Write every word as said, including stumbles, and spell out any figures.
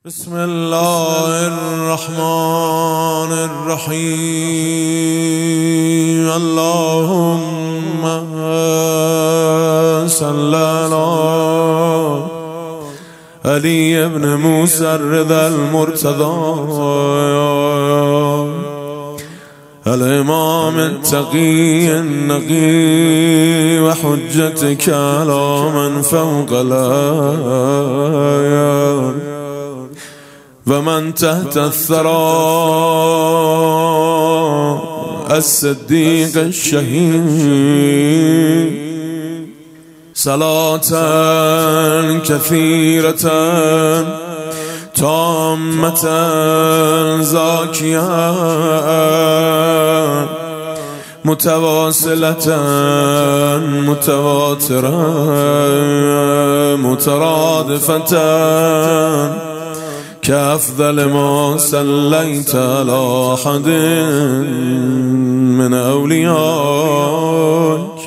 بسم الله الرحمن الرحيم. اللهم صل على علي بن موسى الرضا المرتضى الإمام التقي النقي وحجتك على من فوق الآيات ومن تحت الثرى الصديق الشهيد صلاة كثيرة تامة زاكية متواصلة متواترة مترادفة كأفضل ما صليت على أحد من أوليائك